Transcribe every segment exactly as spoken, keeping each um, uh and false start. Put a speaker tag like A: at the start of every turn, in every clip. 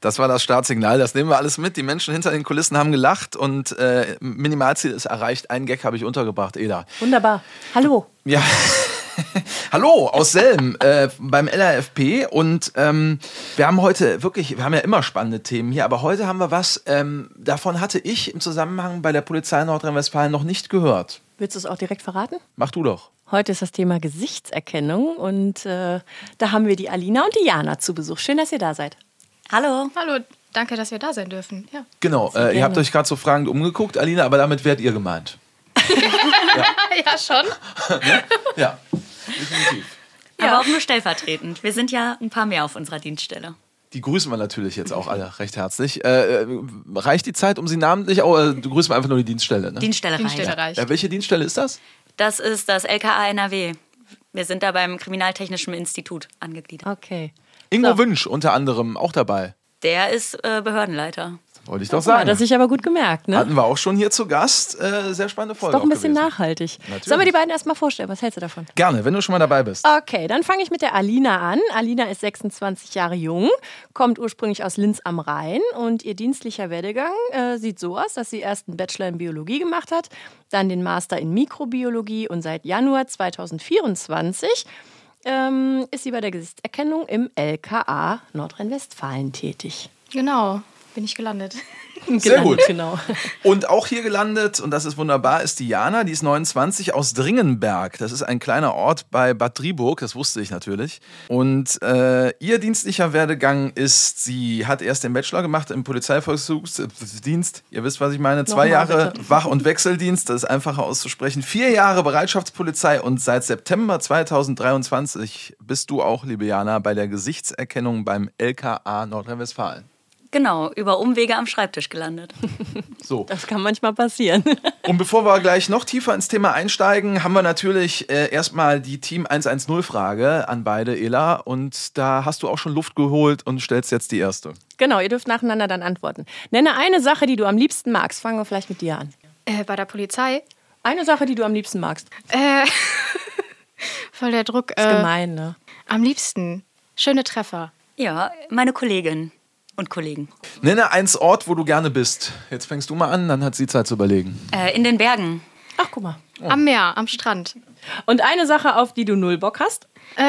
A: Das war das Startsignal, das nehmen wir alles mit. Die Menschen hinter den Kulissen haben gelacht und äh, Minimalziel ist erreicht. Einen Gag habe ich untergebracht, Eda.
B: Wunderbar. Hallo.
A: Ja. Hallo aus Selm äh, beim L R F P und ähm, wir haben heute wirklich, wir haben ja immer spannende Themen hier, aber heute haben wir was, ähm, davon hatte ich im Zusammenhang bei der Polizei Nordrhein-Westfalen noch nicht gehört.
B: Willst du es auch direkt verraten?
A: Mach du doch.
B: Heute ist das Thema Gesichtserkennung und äh, da haben wir die Alina und die Jana zu Besuch. Schön, dass ihr da seid.
C: Hallo.
D: Hallo, danke, dass wir da sein dürfen. Ja.
A: Genau, äh, ihr habt euch gerade so fragend umgeguckt, Alina, aber damit werdet ihr gemeint.
D: ja. ja, schon.
A: Ja, definitiv.
C: Aber ja. Auch nur stellvertretend. Wir sind ja ein paar mehr auf unserer Dienststelle.
A: Die grüßen wir natürlich jetzt auch alle recht herzlich. Äh, reicht die Zeit, um sie namentlich, oh, äh, du grüßt einfach nur die Dienststelle, ne?
C: Dienststelle,
D: Dienststelle
C: reicht.
D: reicht.
A: Ja, welche Dienststelle ist das?
C: Das ist das L K A N R W. Wir sind da beim Kriminaltechnischen Institut angegliedert.
B: Okay.
A: Ingo
B: So.
A: Wünsch unter anderem auch dabei.
C: Der ist äh, Behördenleiter.
A: Wollte ich doch sagen.
B: Hat das sich aber gut gemerkt, ne?
A: Hatten wir auch schon hier zu Gast. Äh, sehr spannende Folge.
B: Ist doch ein bisschen
A: gewesen.
B: nachhaltig.
A: Natürlich.
B: Sollen wir die beiden erstmal vorstellen? Was hältst du davon?
A: Gerne, wenn du schon mal dabei bist.
B: Okay, dann fange ich mit der Alina an. Alina ist sechsundzwanzig Jahre jung, kommt ursprünglich aus Linz am Rhein und ihr dienstlicher Werdegang äh, sieht so aus, dass sie erst einen Bachelor in Biologie gemacht hat, dann den Master in Mikrobiologie und seit Januar zweitausendvierundzwanzig ähm, ist sie bei der Gesichtserkennung im L K A Nordrhein-Westfalen tätig.
D: Genau, bin ich gelandet.
A: Sehr gut.
B: Genau.
A: Und auch hier gelandet, und das ist wunderbar, ist die Jana, die ist neunundzwanzig, aus Dringenberg. Das ist ein kleiner Ort bei Bad Driburg, das wusste ich natürlich. Und äh, ihr dienstlicher Werdegang ist, sie hat erst den Bachelor gemacht im Polizeivollzugsdienst. Ihr wisst, was ich meine. Zwei
B: Nochmal,
A: Jahre
B: bitte.
A: Wach- und Wechseldienst, das ist einfacher auszusprechen. Vier Jahre Bereitschaftspolizei und seit September zweitausenddreiundzwanzig bist du auch, liebe Jana, bei der Gesichtserkennung beim L K A Nordrhein-Westfalen.
C: Genau, über Umwege am Schreibtisch gelandet.
A: So.
B: Das kann manchmal passieren.
A: Und bevor wir gleich noch tiefer ins Thema einsteigen, haben wir natürlich äh, erstmal die Team hundertzehn-Frage an beide, Ela. Und da hast du auch schon Luft geholt und stellst jetzt die erste.
B: Genau, ihr dürft nacheinander dann antworten. Nenne eine Sache, die du am liebsten magst. Fangen wir vielleicht mit dir an.
D: Äh, bei der Polizei.
B: Eine Sache, die du am liebsten magst.
D: Äh, voll der Druck.
B: Ist
D: Äh,
B: gemein, ne?
D: am liebsten schöne Treffer.
C: Ja, meine Kollegin und Kollegen.
A: Nenne einen Ort, wo du gerne bist. Jetzt fängst du mal an, dann hat sie Zeit zu überlegen.
C: Äh, in den Bergen.
B: Ach, guck mal.
A: Oh.
D: Am Meer, am Strand.
B: Und eine Sache, auf die du null Bock hast?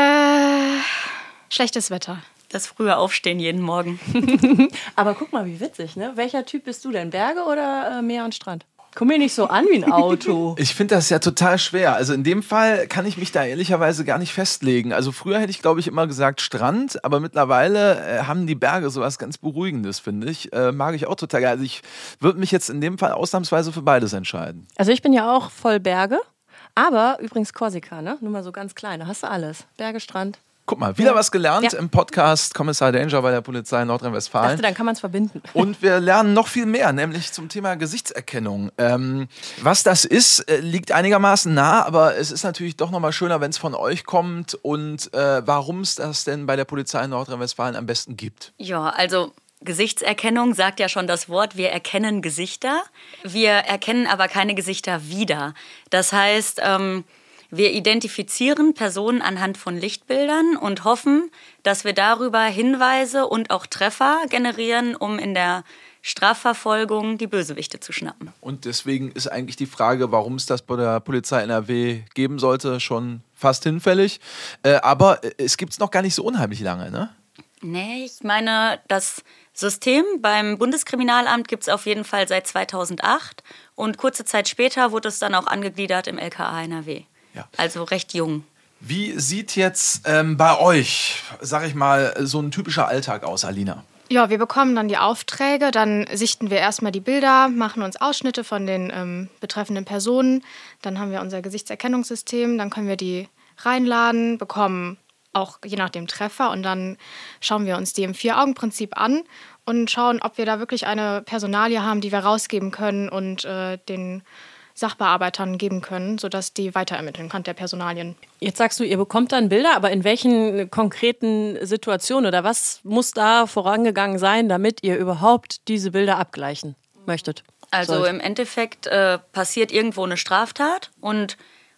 D: Äh, schlechtes Wetter.
C: Das frühe Aufstehen jeden Morgen.
B: Aber guck mal, wie witzig, ne? Welcher Typ bist du denn? Berge oder äh, Meer und Strand? Komm mir nicht so an wie ein Auto.
A: Ich finde das ja total schwer. Also in dem Fall kann ich mich da ehrlicherweise gar nicht festlegen. Also früher hätte ich, glaube ich, immer gesagt Strand, aber mittlerweile äh, haben die Berge sowas ganz Beruhigendes, finde ich. Äh, mag ich auch total gerne. Also ich würde mich jetzt in dem Fall ausnahmsweise für beides entscheiden.
B: Also ich bin ja auch voll Berge, aber übrigens Korsika, ne? Nur mal so ganz klein, da hast du alles. Berge, Strand.
A: Guck mal, wieder
B: Ja.
A: was gelernt
B: Ja.
A: im Podcast Kommissar Danger bei der Polizei
B: Ich
A: Nordrhein-Westfalen.
B: dachte, dann kann man es verbinden.
A: Und wir lernen noch viel mehr, nämlich zum Thema Gesichtserkennung. Ähm, was das ist, äh, liegt einigermaßen nah, aber es ist natürlich doch nochmal schöner, wenn es von euch kommt und äh, warum es das denn bei der Polizei Nordrhein-Westfalen am besten gibt.
C: Ja, also Gesichtserkennung sagt ja schon das Wort, wir erkennen Gesichter. Wir erkennen aber keine Gesichter wieder. Das heißt, ähm, wir identifizieren Personen anhand von Lichtbildern und hoffen, dass wir darüber Hinweise und auch Treffer generieren, um in der Strafverfolgung die Bösewichte zu schnappen.
A: Und deswegen ist eigentlich die Frage, warum es das bei der Polizei N R W geben sollte, schon fast hinfällig. Äh, aber es gibt es noch gar nicht so unheimlich lange, ne?
C: Nee, ich meine, das System beim Bundeskriminalamt gibt es auf jeden Fall seit zweitausendacht und kurze Zeit später wurde es dann auch angegliedert im L K A N R W.
A: Ja.
C: Also recht jung.
A: Wie sieht jetzt ähm, bei euch, sag ich mal, so ein typischer Alltag aus, Alina?
D: Ja, wir bekommen dann die Aufträge, dann sichten wir erstmal die Bilder, machen uns Ausschnitte von den ähm, betreffenden Personen, dann haben wir unser Gesichtserkennungssystem, dann können wir die reinladen, bekommen auch je nach dem Treffer und dann schauen wir uns die im Vier-Augen-Prinzip an und schauen, ob wir da wirklich eine Personalie haben, die wir rausgeben können und äh, den Sachbearbeitern geben können, sodass die weiterermitteln kann der Personalien.
B: Jetzt sagst du, ihr bekommt dann Bilder, aber in welchen konkreten Situationen oder was muss da vorangegangen sein, damit ihr überhaupt diese Bilder abgleichen möchtet?
C: Also
B: sollt?
C: im Endeffekt äh, passiert irgendwo eine Straftat und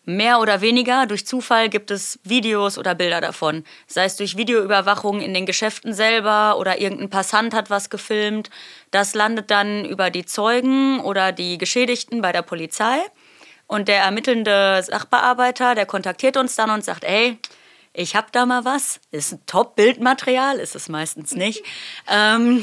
C: Mehr oder weniger durch Zufall gibt es Videos oder Bilder davon. Sei es durch Videoüberwachung in den Geschäften selber oder irgendein Passant hat was gefilmt. Das landet dann über die Zeugen oder die Geschädigten bei der Polizei. Und der ermittelnde Sachbearbeiter, der kontaktiert uns dann und sagt, ey, ich hab da mal was, ist ein Top-Bildmaterial, ist es meistens nicht, ähm,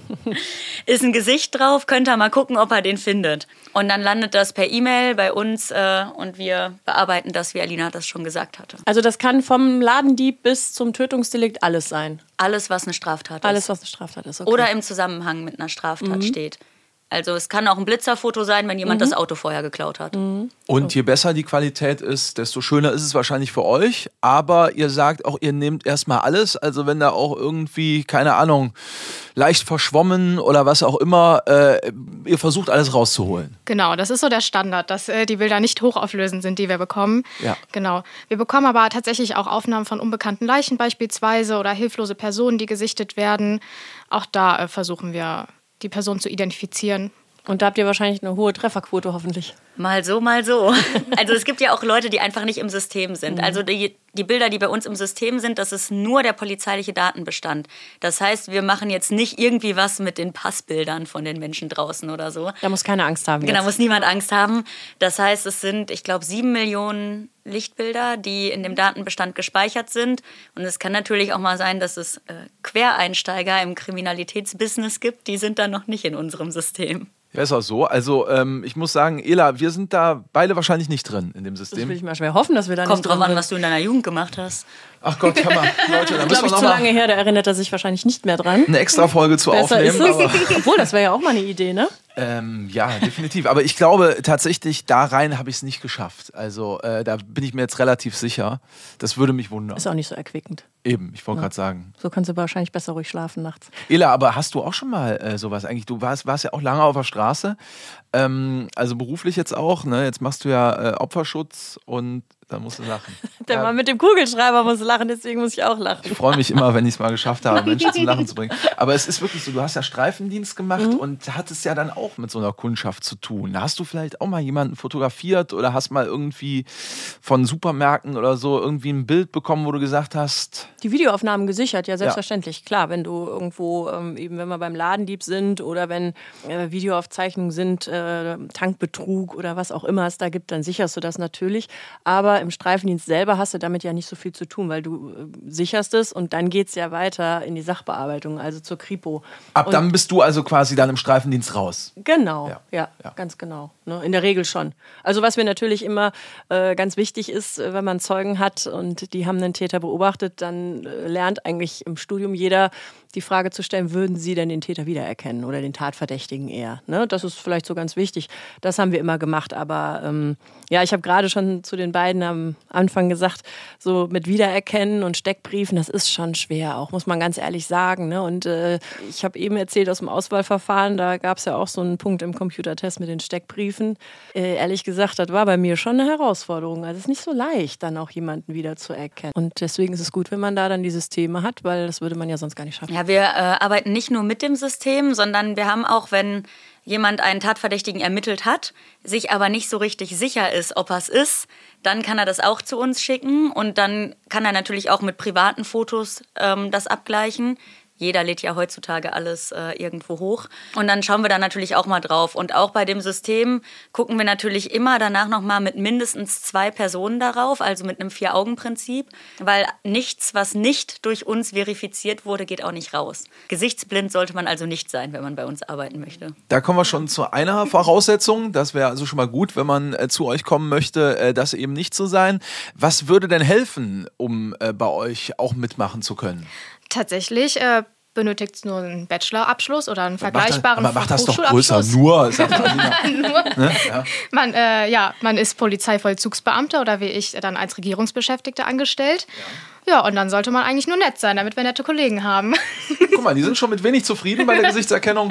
C: ist ein Gesicht drauf, könnt ihr mal gucken, ob er den findet. Und dann landet das per E-Mail bei uns äh, und wir bearbeiten das, wie Alina das schon gesagt hatte.
B: Also das kann vom Ladendieb bis zum Tötungsdelikt alles sein?
C: Alles, was eine Straftat ist.
B: Alles, was eine Straftat ist, okay.
C: Oder im Zusammenhang mit einer Straftat mhm. steht. Also es kann auch ein Blitzerfoto sein, wenn jemand mhm. das Auto vorher geklaut hat.
A: Mhm. Und je besser die Qualität ist, desto schöner ist es wahrscheinlich für euch. Aber ihr sagt auch, ihr nehmt erstmal alles. Also wenn da auch irgendwie, keine Ahnung, leicht verschwommen oder was auch immer, äh, ihr versucht alles rauszuholen.
D: Genau, das ist so der Standard, dass äh, die Bilder nicht hochauflösend sind, die wir bekommen.
A: Ja.
D: Genau. Wir bekommen aber tatsächlich auch Aufnahmen von unbekannten Leichen beispielsweise oder hilflose Personen, die gesichtet werden. Auch da äh, versuchen wir, die Person zu identifizieren.
B: Und da habt ihr wahrscheinlich eine hohe Trefferquote hoffentlich.
C: Mal so, mal so. Also es gibt ja auch Leute, die einfach nicht im System sind. Also die, die Bilder, die bei uns im System sind, das ist nur der polizeiliche Datenbestand. Das heißt, wir machen jetzt nicht irgendwie was mit den Passbildern von den Menschen draußen oder so.
B: Da muss keine Angst haben.
C: Genau,
B: jetzt.
C: muss niemand Angst haben. Das heißt, es sind, ich glaube, sieben Millionen Lichtbilder, die in dem Datenbestand gespeichert sind. Und es kann natürlich auch mal sein, dass es äh, Quereinsteiger im Kriminalitätsbusiness gibt. Die sind dann noch nicht in unserem System.
A: Ja, ist auch so. Also ähm, ich muss sagen, Ela, wir sind da beide wahrscheinlich nicht drin in dem System.
B: Das will ich mal schwer hoffen, dass wir da
C: Kommt
B: nicht drin sind.
C: drauf an, was du in deiner Jugend gemacht hast.
A: Ach Gott, kann man, Leute, da müssen wir
B: glaube ich,
A: noch
B: zu
A: mal
B: lange her, da erinnert er sich wahrscheinlich nicht mehr dran.
A: eine extra Folge zu
B: Besser
A: aufnehmen.
B: ist es.
A: Aber,
B: Obwohl, das wäre ja auch mal eine Idee, ne?
A: ähm, ja, definitiv. Aber ich glaube tatsächlich, da rein habe ich es nicht geschafft. Also äh, da bin ich mir jetzt relativ sicher. Das würde mich wundern.
B: Ist auch nicht so erquickend.
A: Eben, ich wollte
B: Ja.
A: gerade sagen.
B: So kannst du wahrscheinlich besser ruhig schlafen nachts.
A: Ela, aber hast du auch schon mal äh, sowas eigentlich? Du warst, warst ja auch lange auf der Straße, ähm, also beruflich jetzt auch, ne? Jetzt machst du ja äh, Opferschutz und da musst du lachen.
B: Der
A: ja.
B: Mann mit dem Kugelschreiber muss lachen, deswegen muss ich auch lachen.
A: Ich freue mich immer, wenn ich es mal geschafft habe, Menschen zum Lachen zu bringen. Aber es ist wirklich so, du hast ja Streifendienst gemacht mhm. und hattest ja dann auch mit so einer Kundschaft zu tun. Hast du vielleicht auch mal jemanden fotografiert oder hast mal irgendwie von Supermärkten oder so irgendwie ein Bild bekommen, wo du gesagt hast...
B: Die Videoaufnahmen gesichert, ja selbstverständlich. Ja. Klar, wenn du irgendwo, ähm, eben wenn wir beim Ladendieb sind oder wenn äh, Videoaufzeichnungen sind, äh, Tankbetrug oder was auch immer es da gibt, dann sicherst du das natürlich. Aber im Streifendienst selber hast du damit ja nicht so viel zu tun, weil du äh, sicherst es und dann geht es ja weiter in die Sachbearbeitung, also zur Kripo.
A: Ab
B: und
A: dann bist du also quasi dann im Streifendienst raus?
B: Genau,
A: ja,
B: ja,
A: ja.
B: ganz genau. Ne? In der Regel schon. Also was mir natürlich immer äh, ganz wichtig ist, wenn man Zeugen hat und die haben einen Täter beobachtet, dann äh, lernt eigentlich im Studium jeder, die Frage zu stellen, würden Sie denn den Täter wiedererkennen oder den Tatverdächtigen eher? Ne? Das ist vielleicht so ganz wichtig. Das haben wir immer gemacht. Aber ähm, ja, ich habe gerade schon zu den beiden am Anfang gesagt, so mit Wiedererkennen und Steckbriefen, das ist schon schwer, auch muss man ganz ehrlich sagen. Ne? Und äh, ich habe eben erzählt aus dem Auswahlverfahren, da gab es ja auch so einen Punkt im Computertest mit den Steckbriefen. Äh, ehrlich gesagt, das war bei mir schon eine Herausforderung. Also es ist nicht so leicht, dann auch jemanden wieder zu erkennen. Und deswegen ist es gut, wenn man da dann die Systeme hat, weil das würde man ja sonst gar nicht schaffen.
C: Ja, wir äh, arbeiten nicht nur mit dem System, sondern wir haben auch, wenn jemand einen Tatverdächtigen ermittelt hat, sich aber nicht so richtig sicher ist, ob er es ist, dann kann er das auch zu uns schicken und dann kann er natürlich auch mit privaten Fotos ähm, das abgleichen. Jeder lädt ja heutzutage alles äh, irgendwo hoch. Und dann schauen wir da natürlich auch mal drauf. Und auch bei dem System gucken wir natürlich immer danach nochmal mit mindestens zwei Personen darauf, also mit einem Vier-Augen-Prinzip. Weil nichts, was nicht durch uns verifiziert wurde, geht auch nicht raus. Gesichtsblind sollte man also nicht sein, wenn man bei uns arbeiten möchte.
A: Da kommen wir schon zu einer Voraussetzung. Das wäre also schon mal gut, wenn man äh, zu euch kommen möchte, äh, das eben nicht zu sein. Was würde denn helfen, um äh, bei euch auch mitmachen zu können?
D: Tatsächlich äh, benötigt es nur einen Bachelorabschluss oder einen vergleichbaren
A: Hochschulabschluss. Aber mach das doch größer. Nur, sagt Alina.
D: Nur.
A: Ne? Ja.
D: Man, äh, ja, man ist Polizeivollzugsbeamter oder wie ich dann als Regierungsbeschäftigter angestellt. Ja. ja, und dann sollte man eigentlich nur nett sein, damit wir nette Kollegen haben.
A: Guck mal, die sind schon mit wenig zufrieden bei der Gesichtserkennung.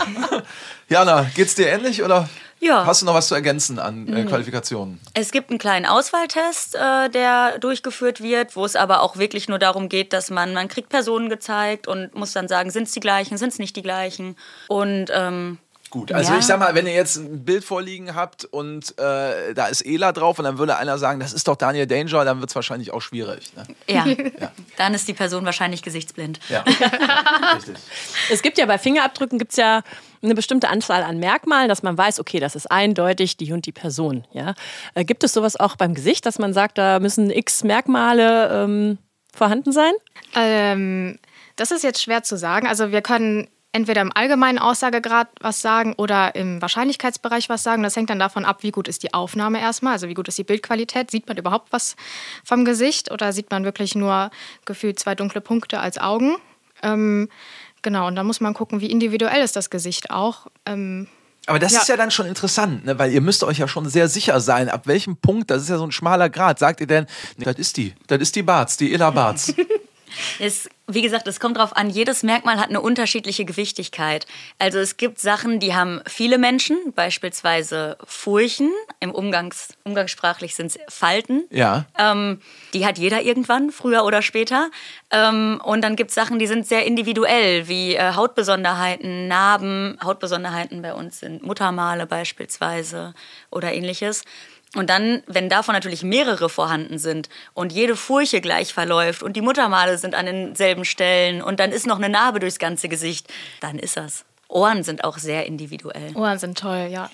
A: Jana, geht's dir ähnlich oder?
C: Ja.
A: Hast du noch was zu ergänzen an äh, Qualifikationen?
C: Es gibt einen kleinen Auswahltest, äh, der durchgeführt wird, wo es aber auch wirklich nur darum geht, dass man, man kriegt Personen gezeigt und muss dann sagen, sind es die gleichen, sind es nicht die gleichen. Und ähm,
A: gut. Also
C: Ja.
A: ich sag mal, wenn ihr jetzt ein Bild vorliegen habt und äh, da ist Ela drauf und dann würde einer sagen, das ist doch Daniel Danger, dann wird es wahrscheinlich auch schwierig. Ne?
C: Ja. Dann ist die Person wahrscheinlich gesichtsblind.
A: Ja, ja, richtig.
B: Es gibt ja bei Fingerabdrücken gibt's ja eine bestimmte Anzahl an Merkmalen, dass man weiß, okay, das ist eindeutig die und die Person. Ja? Äh, gibt es sowas auch beim Gesicht, dass man sagt, da müssen x Merkmale ähm, vorhanden sein?
D: Ähm, das ist jetzt schwer zu sagen. Also wir können entweder im allgemeinen Aussagegrad was sagen oder im Wahrscheinlichkeitsbereich was sagen. Das hängt dann davon ab, wie gut ist die Aufnahme erstmal, also wie gut ist die Bildqualität. Sieht man überhaupt was vom Gesicht oder sieht man wirklich nur gefühlt zwei dunkle Punkte als Augen? Ähm, genau, und da muss man gucken, wie individuell ist das Gesicht auch. Ähm,
A: Aber das
D: Ja.
A: ist ja dann schon interessant, ne? Weil ihr müsst euch ja schon sehr sicher sein, ab welchem Punkt, das ist ja so ein schmaler Grad, sagt ihr denn, nee, das ist die, das ist die Barz, die Ela Barz.
C: Es, wie gesagt, es kommt darauf an, jedes Merkmal hat eine unterschiedliche Gewichtigkeit. Also es gibt Sachen, die haben viele Menschen, beispielsweise Furchen, im Umgangs, umgangssprachlich sind es Falten.
A: Ja.
C: Ähm, die hat jeder irgendwann, früher oder später. Ähm, und dann gibt es Sachen, die sind sehr individuell, wie äh, Hautbesonderheiten, Narben. Hautbesonderheiten bei uns sind Muttermale beispielsweise oder ähnliches. Und dann, wenn davon natürlich mehrere vorhanden sind und jede Furche gleich verläuft und die Muttermale sind an denselben Stellen und dann ist noch eine Narbe durchs ganze Gesicht, dann ist das. Ohren sind auch sehr individuell.
D: Ohren sind toll, ja.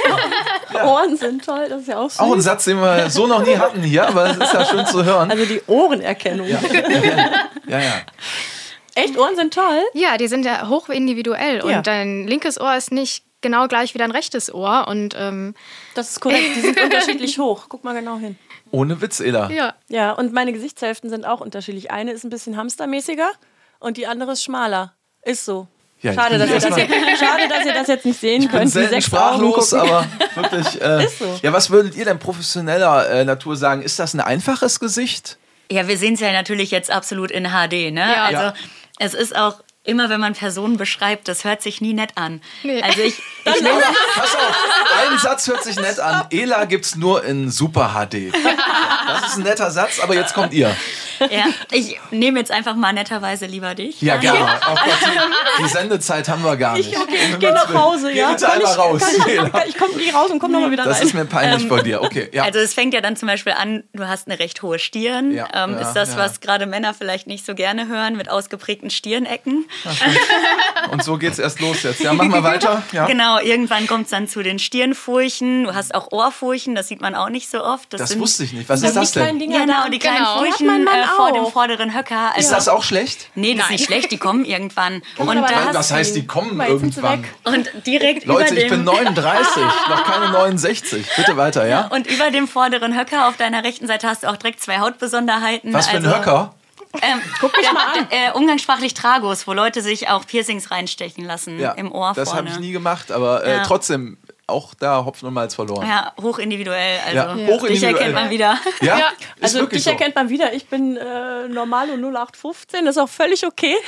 B: Ohren sind toll, das ist ja auch süß.
A: Auch ein Satz, den wir so noch nie hatten hier, aber es ist ja schön zu hören.
B: Also die Ohrenerkennung.
A: Ja, ja, ja.
B: Echt, Ohren sind toll?
D: Ja, die sind ja hoch individuell
B: Ja.
D: und dein linkes Ohr ist nicht genau gleich wie dein rechtes Ohr und ähm,
B: Das ist korrekt, die sind unterschiedlich hoch. Guck mal genau hin.
A: Ohne Witz, Ela.
D: ja.
B: Ja, und meine Gesichtshälften sind auch unterschiedlich. Eine ist ein bisschen hamstermäßiger und die andere ist schmaler. Ist so.
A: Ja, ich
B: Schade,
A: bin
B: dass ihr das
A: erstmal-
B: jetzt, schade, dass ihr das jetzt nicht sehen
A: Ich bin
B: könnt. wie
A: selten
B: sechs Augen
A: sprachlos,
B: gucken.
A: aber wirklich. Äh,
B: Ist so.
A: Ja, was würdet ihr denn professioneller äh, Natur sagen? Ist das ein einfaches Gesicht?
C: Ja, wir sehen es ja natürlich jetzt absolut in H D, ne?
D: Ja.
C: Also
A: Ja.
C: es ist auch immer, wenn man Personen beschreibt, das hört sich nie nett an.
D: Nee.
C: Also ich,
A: Ich nehme, pass auf, ein Satz hört sich nett an. Ela gibt's nur in Super H D. Das ist ein netter Satz, aber jetzt kommt ihr.
C: ja, ich nehme jetzt einfach mal netterweise lieber dich.
A: Ja, gerne. Oh Gott, die, die Sendezeit haben wir gar nicht.
B: Ich, okay, ich gehe nach Hause, ja.
A: Geh bitte
B: Kann
A: einmal
B: ich,
A: raus.
B: Kann
A: Ela.
B: ich, kann, ich komme nie raus und komme nochmal wieder
A: Das
B: rein.
A: ist mir peinlich vor dir. Okay, ja.
C: Also es fängt ja dann zum Beispiel an, du hast eine recht hohe Stirn.
A: Ja,
C: ähm,
A: ja,
C: ist das,
A: ja.
C: was gerade Männer vielleicht nicht so gerne hören, mit ausgeprägten Stirnecken.
A: Und so geht's erst los jetzt. Ja, mach mal weiter. Ja.
C: Genau, irgendwann kommt es dann zu den Stirnfurchen. Du hast auch Ohrfurchen, das sieht man auch nicht so oft.
A: Das
C: sind,
A: wusste ich nicht. Was
B: Das
A: ist
B: sind
A: das
B: die kleinen
A: denn?
B: Dinger.
C: Genau, die kleinen
D: Genau.
C: Furchen
B: Hat mein Mann
C: äh, vor dem
B: auch.
C: vorderen Höcker.
A: Ist
C: Also,
A: das auch schlecht?
C: nee, das ist nicht schlecht, die kommen irgendwann. Und,
B: aber
C: da
B: da
C: hast,
A: Was heißt, die kommen
B: Weil jetzt sind sie
A: irgendwann?
B: weg.
C: und direkt
A: Leute,
C: über
A: ich bin
C: dem...
A: neununddreißig, noch keine neunundsechzig. Bitte weiter, ja?
C: Und über dem vorderen Höcker auf deiner rechten Seite hast du auch direkt zwei Hautbesonderheiten.
A: Was für ein
C: also,
A: Höcker?
C: Ähm, Guck mich mal an. Äh, umgangssprachlich Tragos, wo Leute sich auch Piercings reinstechen lassen
A: Ja,
C: im Ohr
A: das habe
C: vorne.
A: ich nie gemacht, aber äh,
C: Ja.
A: trotzdem, auch da Hopfen und Malz verloren.
C: Ja, hochindividuell. Also
A: Ja,
C: dich
A: hochindividuell.
C: erkennt man wieder.
A: Ja?
D: Ja.
A: Ist
B: Also
A: wirklich
B: dich
A: so.
B: erkennt man wieder. Ich bin äh, normal und null acht fünfzehn. Das ist auch völlig okay.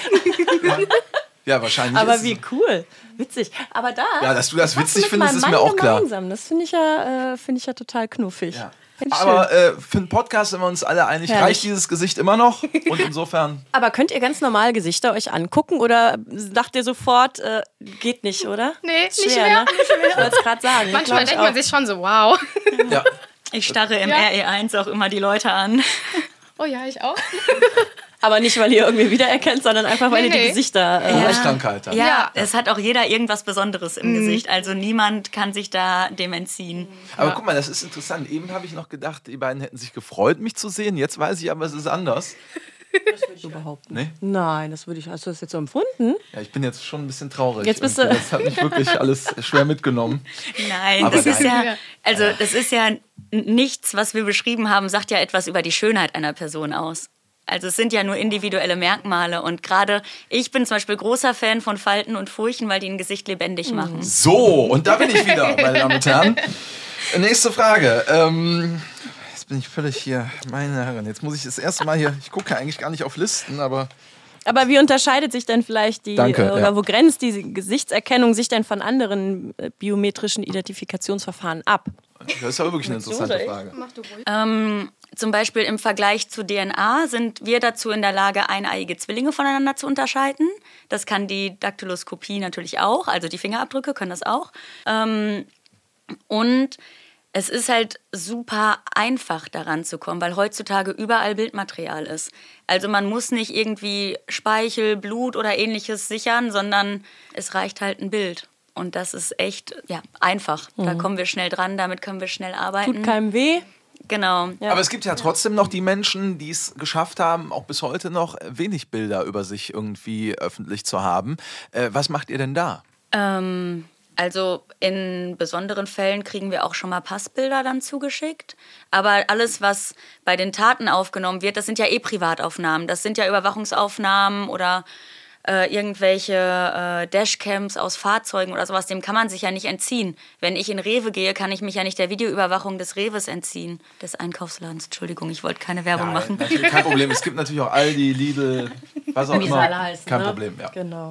A: Ja, wahrscheinlich
B: Aber
A: ist
B: wie
A: es.
B: cool. Witzig. Aber da.
A: Ja, dass du das
B: machst
A: witzig
B: mit
A: findest,
B: meinem
A: ist mir
B: Mann
A: auch klar.
B: gemeinsam. Das finde ich, ja, äh, find ich ja total knuffig.
A: Ja.
B: Find ich
A: Aber
B: schön.
A: äh, für einen Podcast sind wir uns alle einig,
B: Herrlich.
A: reicht dieses Gesicht immer noch? Und insofern,
B: Aber könnt ihr ganz normal Gesichter euch angucken oder dacht ihr sofort, äh, geht nicht, oder?
D: Nee,
B: Ist
D: nicht
B: schwer,
D: mehr.
B: Ne? Ich wollte es gerade sagen.
D: Manchmal
B: Glaub ich
D: denkt man
B: auch.
D: sich schon so, wow.
A: ja.
C: Ich starre im
D: Ja.
C: R E eins auch immer die Leute an.
D: Oh ja, ich auch.
B: Aber nicht, weil ihr irgendwie wiedererkennt, sondern einfach, weil
D: Nee,
B: ihr die
D: nee.
B: Gesichter... Äh,
A: Geistkrankheit dann.
C: Ja,
D: Ja.
C: es hat auch jeder irgendwas Besonderes im Gesicht. Also niemand kann sich da dem entziehen.
A: Aber guck mal, das ist interessant. Eben habe ich noch gedacht, die beiden hätten sich gefreut, mich zu sehen. Jetzt weiß ich aber, es ist anders.
B: überhaupt
A: Nee?
B: Nein, das würde ich... Hast du das jetzt so empfunden?
A: Ja, ich bin jetzt schon ein bisschen traurig.
B: Jetzt bist
A: irgendwie.
B: du-
A: Das hat mich wirklich alles schwer mitgenommen.
C: Nein,
A: Aber
C: das ist
A: nein.
C: ja, also das ist ja n- nichts, was wir beschrieben haben, sagt ja etwas über die Schönheit einer Person aus. Also es sind ja nur individuelle Merkmale und gerade ich bin zum Beispiel großer Fan von Falten und Furchen, weil die ein Gesicht lebendig machen.
A: So, und da bin ich wieder, meine Damen und Herren. Nächste Frage. Ähm, jetzt bin ich völlig hier, meine Herren. Jetzt muss ich das erste Mal hier, ich gucke eigentlich gar nicht auf Listen, aber
B: Aber wie unterscheidet sich denn vielleicht die,
A: Danke,
B: äh, oder
A: ja.
B: wo grenzt diese Gesichtserkennung sich denn von anderen äh, biometrischen Identifikationsverfahren ab?
A: das ist ja wirklich eine interessante Frage.
C: Ähm, zum Beispiel im Vergleich zu D N A sind wir dazu in der Lage, eineiige Zwillinge voneinander zu unterscheiden. Das kann die Daktyloskopie natürlich auch, also die Fingerabdrücke können das auch. Ähm, und es ist halt super einfach, daran zu kommen, weil heutzutage überall Bildmaterial ist. Also man muss nicht irgendwie Speichel, Blut oder Ähnliches sichern, sondern es reicht halt ein Bild. Und das ist echt ja, einfach. Mhm. Da kommen wir schnell dran, damit können wir schnell arbeiten.
B: Tut keinem weh.
C: Genau.
A: Ja. Aber es gibt ja trotzdem noch die Menschen, die es geschafft haben, auch bis heute noch wenig Bilder über sich irgendwie öffentlich zu haben. Äh, was macht ihr denn da?
C: Ähm... Also in besonderen Fällen kriegen wir auch schon mal Passbilder dann zugeschickt. Aber alles, was bei den Taten aufgenommen wird, das sind ja eh Privataufnahmen. Das sind ja Überwachungsaufnahmen oder äh, irgendwelche äh, Dashcams aus Fahrzeugen oder sowas. Dem kann man sich ja nicht entziehen. Wenn ich in Rewe gehe, kann ich mich ja nicht der Videoüberwachung des Rewes entziehen. Des Einkaufsladens. Entschuldigung, ich wollte keine Werbung
A: ja,
C: machen.
A: Natürlich kein Problem. Es gibt natürlich auch Aldi, Lidl, was auch
B: Wie
A: immer.
B: alle heißen,
A: kein
B: ne?
A: Problem, ja.
B: Genau.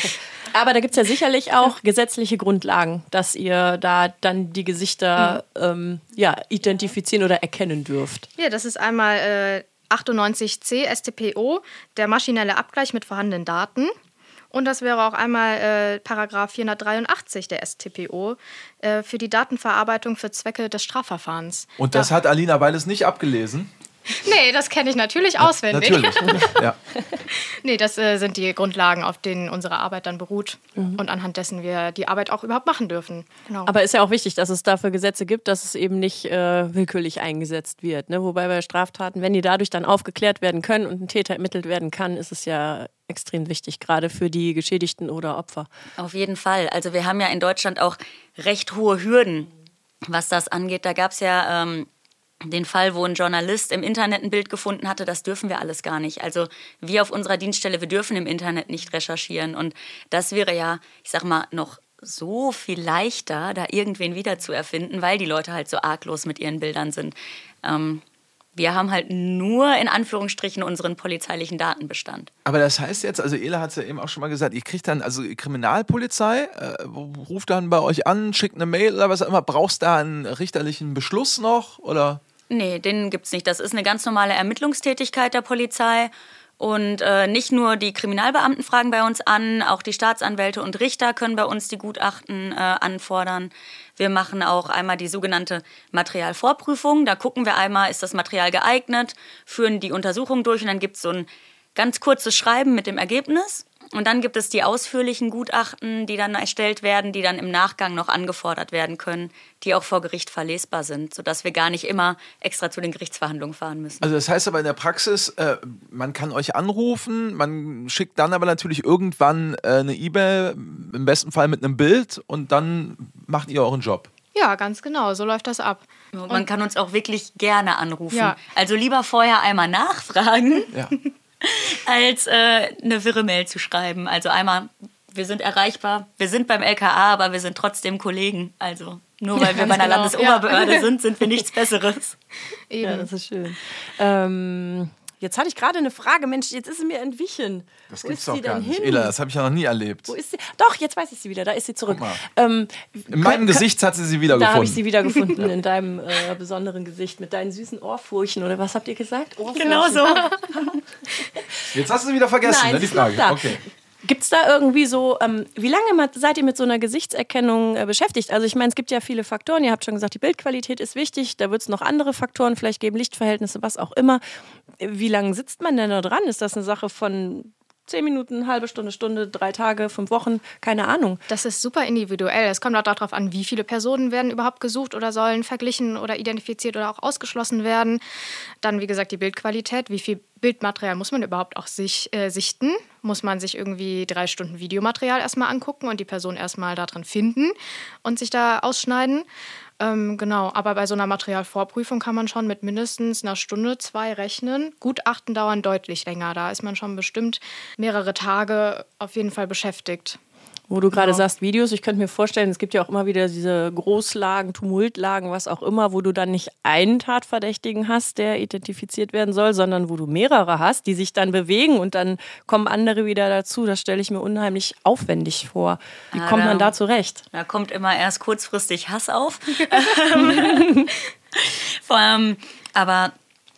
B: Aber da gibt es ja sicherlich auch gesetzliche Grundlagen, dass ihr da dann die Gesichter mhm. ähm, ja, identifizieren oder erkennen dürft.
D: Ja, das ist einmal äh, achtundneunzig c S t P O, der maschinelle Abgleich mit vorhandenen Daten. Und das wäre auch einmal äh, Paragraph vierhundertdreiundachtzig der S t P O äh, für die Datenverarbeitung für Zwecke des Strafverfahrens.
A: Und das ja. hat Alina Beiles nicht abgelesen?
D: Nee, das kenne ich natürlich auswendig.
A: Natürlich, ja.
D: Nee, das äh, sind die Grundlagen, auf denen unsere Arbeit dann beruht mhm. und anhand dessen wir die Arbeit auch überhaupt machen dürfen. Genau.
B: Aber ist ja auch wichtig, dass es dafür Gesetze gibt, dass es eben nicht äh, willkürlich eingesetzt wird. Ne? Wobei bei Straftaten, wenn die dadurch dann aufgeklärt werden können und ein Täter ermittelt werden kann, ist es ja extrem wichtig, gerade für die Geschädigten oder Opfer.
C: Auf jeden Fall. Also wir haben ja in Deutschland auch recht hohe Hürden, was das angeht. Da gab es ja... Ähm, den Fall, wo ein Journalist im Internet ein Bild gefunden hatte, das dürfen wir alles gar nicht. Also wir auf unserer Dienststelle, wir dürfen im Internet nicht recherchieren. Und das wäre ja, ich sag mal, noch so viel leichter, da irgendwen wiederzuerfinden, weil die Leute halt so arglos mit ihren Bildern sind. Ähm, wir haben halt nur in Anführungsstrichen unseren polizeilichen Datenbestand.
A: Aber das heißt jetzt, also Ela hat es ja eben auch schon mal gesagt, ihr kriegt dann, also Kriminalpolizei äh, ruft dann bei euch an, schickt eine Mail oder was auch immer, brauchst du da einen richterlichen Beschluss noch, oder?
C: Nee, den gibt's nicht. Das ist eine ganz normale Ermittlungstätigkeit der Polizei. Und äh, nicht nur die Kriminalbeamten fragen bei uns an, auch die Staatsanwälte und Richter können bei uns die Gutachten äh, anfordern. Wir machen auch einmal die sogenannte Materialvorprüfung. Da gucken wir einmal, ist das Material geeignet, führen die Untersuchung durch und dann gibt es so ein ganz kurzes Schreiben mit dem Ergebnis. Und dann gibt es die ausführlichen Gutachten, die dann erstellt werden, die dann im Nachgang noch angefordert werden können, die auch vor Gericht verlesbar sind, sodass wir gar nicht immer extra zu den Gerichtsverhandlungen fahren müssen.
A: Also das heißt aber in der Praxis, äh, man kann euch anrufen, man schickt dann aber natürlich irgendwann äh, eine E-Mail, im besten Fall mit einem Bild und dann macht ihr euren Job.
D: Ja, ganz genau, so läuft das ab.
C: Und man kann uns auch wirklich gerne anrufen.
D: Ja.
C: Also lieber vorher einmal nachfragen.
A: Ja.
C: als äh, eine wirre Mail zu schreiben. Also einmal, wir sind erreichbar, wir sind beim L K A, aber wir sind trotzdem Kollegen. Also nur weil
D: ja,
C: wir bei einer
D: genau.
C: Landesoberbehörde
D: ja.
C: sind, sind wir nichts Besseres.
B: Eben. Ja, das ist schön. Ähm, jetzt hatte ich gerade eine Frage. Mensch, jetzt ist sie mir entwichen.
A: Das
B: Wo
A: gibt's
B: ist
A: doch
B: sie
A: gar
B: denn
A: nicht.
B: hin?
A: Ela, das habe ich ja noch nie erlebt.
B: Wo ist sie? Doch, jetzt weiß ich sie wieder. Da ist sie zurück. Ähm,
A: in meinem Gesicht hat sie sie wiedergefunden.
B: Da habe ich sie wiedergefunden, in deinem äh, besonderen Gesicht, mit deinen süßen Ohrfurchen. Oder was habt ihr gesagt? Ohrfurchen.
C: Genau so.
A: Jetzt hast du sie wieder vergessen,
B: Nein,
A: ne, die Frage. Okay.
B: Gibt es da irgendwie so, ähm, wie lange seid ihr mit so einer Gesichtserkennung äh, beschäftigt? Also ich meine, es gibt ja viele Faktoren. Ihr habt schon gesagt, die Bildqualität ist wichtig. Da wird es noch andere Faktoren vielleicht geben, Lichtverhältnisse, was auch immer. Wie lange sitzt man denn da dran? Ist das eine Sache von zehn Minuten, halbe Stunde, Stunde, drei Tage, fünf Wochen? Keine Ahnung.
D: Das ist super individuell. Es kommt auch darauf an, wie viele Personen werden überhaupt gesucht oder sollen verglichen oder identifiziert oder auch ausgeschlossen werden. Dann, wie gesagt, die Bildqualität. Wie viel Bildmaterial muss man überhaupt auch sich, äh, sichten? Muss man sich irgendwie drei Stunden Videomaterial erstmal angucken und die Person erstmal darin finden und sich da ausschneiden? Ähm, genau, aber bei so einer Materialvorprüfung kann man schon mit mindestens einer Stunde, zwei rechnen. Gutachten dauern deutlich länger. Da ist man schon bestimmt mehrere Tage auf jeden Fall beschäftigt.
B: Wo du gerade
D: Genau.
B: sagst, Videos, ich könnte mir vorstellen, es gibt ja auch immer wieder diese Großlagen, Tumultlagen, was auch immer, wo du dann nicht einen Tatverdächtigen hast, der identifiziert werden soll, sondern wo du mehrere hast, die sich dann bewegen und dann kommen andere wieder dazu. Das stelle ich mir unheimlich aufwendig vor. Wie
C: Ah,
B: kommt
C: da-
B: man da zurecht?
C: Da kommt immer erst kurzfristig Hass auf. Vor allem, aber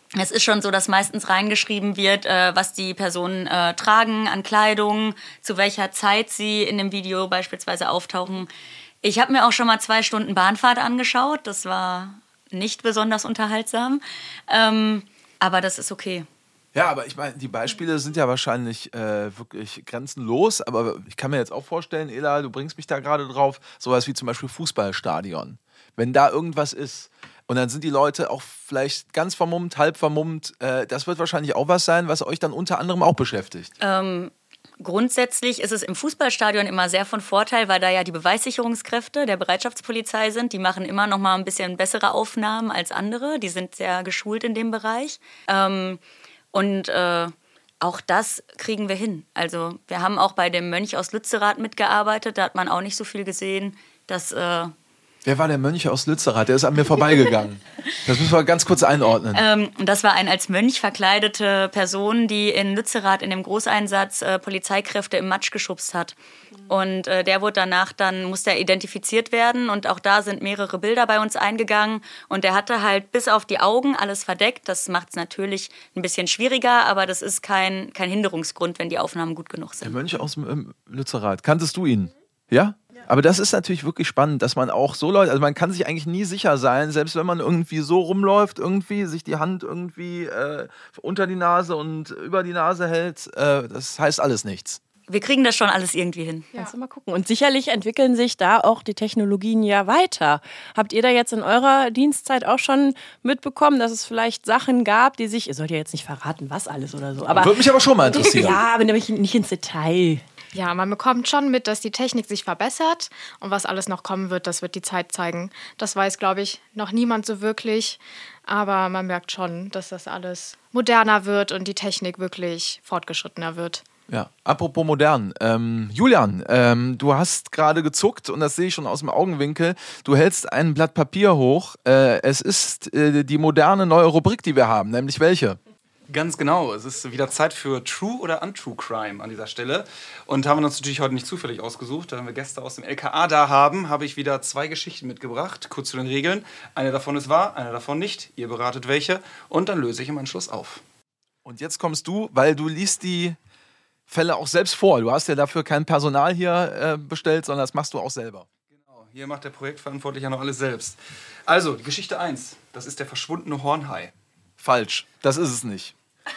C: Es ist schon so, dass meistens reingeschrieben wird, äh, was die Personen äh, tragen an Kleidung, zu welcher Zeit sie in dem Video beispielsweise auftauchen. Ich habe mir auch schon mal zwei Stunden Bahnfahrt angeschaut. Das war nicht besonders unterhaltsam, ähm, aber das ist okay.
A: Ja, aber ich meine, die Beispiele sind ja wahrscheinlich äh, wirklich grenzenlos, aber ich kann mir jetzt auch vorstellen, Ela, du bringst mich da gerade drauf, sowas wie zum Beispiel Fußballstadion. Wenn da irgendwas ist und dann sind die Leute auch vielleicht ganz vermummt, halb vermummt, äh, das wird wahrscheinlich auch was sein, was euch dann unter anderem auch beschäftigt.
C: Ähm, grundsätzlich ist es im Fußballstadion immer sehr von Vorteil, weil da ja die Beweissicherungskräfte der Bereitschaftspolizei sind. Die machen immer noch mal ein bisschen bessere Aufnahmen als andere. Die sind sehr geschult in dem Bereich. Ähm, Und äh, auch das kriegen wir hin. Also wir haben auch bei dem Mönch aus Lützerath mitgearbeitet. Da hat man auch nicht so viel gesehen. Dass, äh
A: Wer war der Mönch aus Lützerath? Der ist an mir vorbeigegangen. Das müssen wir ganz kurz einordnen.
C: Ähm, das war eine als Mönch verkleidete Person, die in Lützerath in dem Großeinsatz äh, Polizeikräfte im Matsch geschubst hat. Und äh, der wurde danach, dann musste er identifiziert werden. Und auch da sind mehrere Bilder bei uns eingegangen. Und der hatte halt bis auf die Augen alles verdeckt. Das macht es natürlich ein bisschen schwieriger, aber das ist kein, kein Hinderungsgrund, wenn die Aufnahmen gut genug sind.
A: Der Mönch aus ähm, Lützerath. Kanntest du ihn? Ja? Aber das ist natürlich wirklich spannend, dass man auch so Leute, also man kann sich eigentlich nie sicher sein, selbst wenn man irgendwie so rumläuft, irgendwie sich die Hand irgendwie äh, unter die Nase und über die Nase hält, äh, das heißt alles nichts.
C: Wir kriegen das schon alles irgendwie hin.
B: Ja. Kannst du mal gucken. Und sicherlich entwickeln sich da auch die Technologien ja weiter. Habt ihr da jetzt in eurer Dienstzeit auch schon mitbekommen, dass es vielleicht Sachen gab, die sich, ihr sollt ja jetzt nicht verraten, was alles oder so. Aber
A: würde mich aber schon mal interessieren.
B: Ja, aber nämlich nicht ins Detail.
D: Ja, man bekommt schon mit, dass die Technik sich verbessert und was alles noch kommen wird, das wird die Zeit zeigen. Das weiß, glaube ich, noch niemand so wirklich, aber man merkt schon, dass das alles moderner wird und die Technik wirklich fortgeschrittener wird.
A: Ja, apropos modern. Ähm, Julian, ähm, du hast gerade gezuckt und das sehe ich schon aus dem Augenwinkel. Du hältst ein Blatt Papier hoch. Äh, es ist äh, die moderne neue Rubrik, die wir haben, nämlich welche?
E: Ganz genau. Es ist wieder Zeit für True oder Untrue Crime an dieser Stelle. Und haben wir uns natürlich heute nicht zufällig ausgesucht. Da wir Gäste aus dem L K A da haben, habe ich wieder zwei Geschichten mitgebracht. Kurz zu den Regeln. Eine davon ist wahr, eine davon nicht. Ihr beratet welche. Und dann löse ich im Anschluss auf.
A: Und jetzt kommst du, weil du liest die Fälle auch selbst vor. Du hast ja dafür kein Personal hier äh, bestellt, sondern das machst du auch selber.
E: Genau. Hier macht der Projektverantwortliche ja noch alles selbst. Also, die Geschichte eins. Das ist der verschwundene Hornhai.
A: Falsch. Das ist es nicht.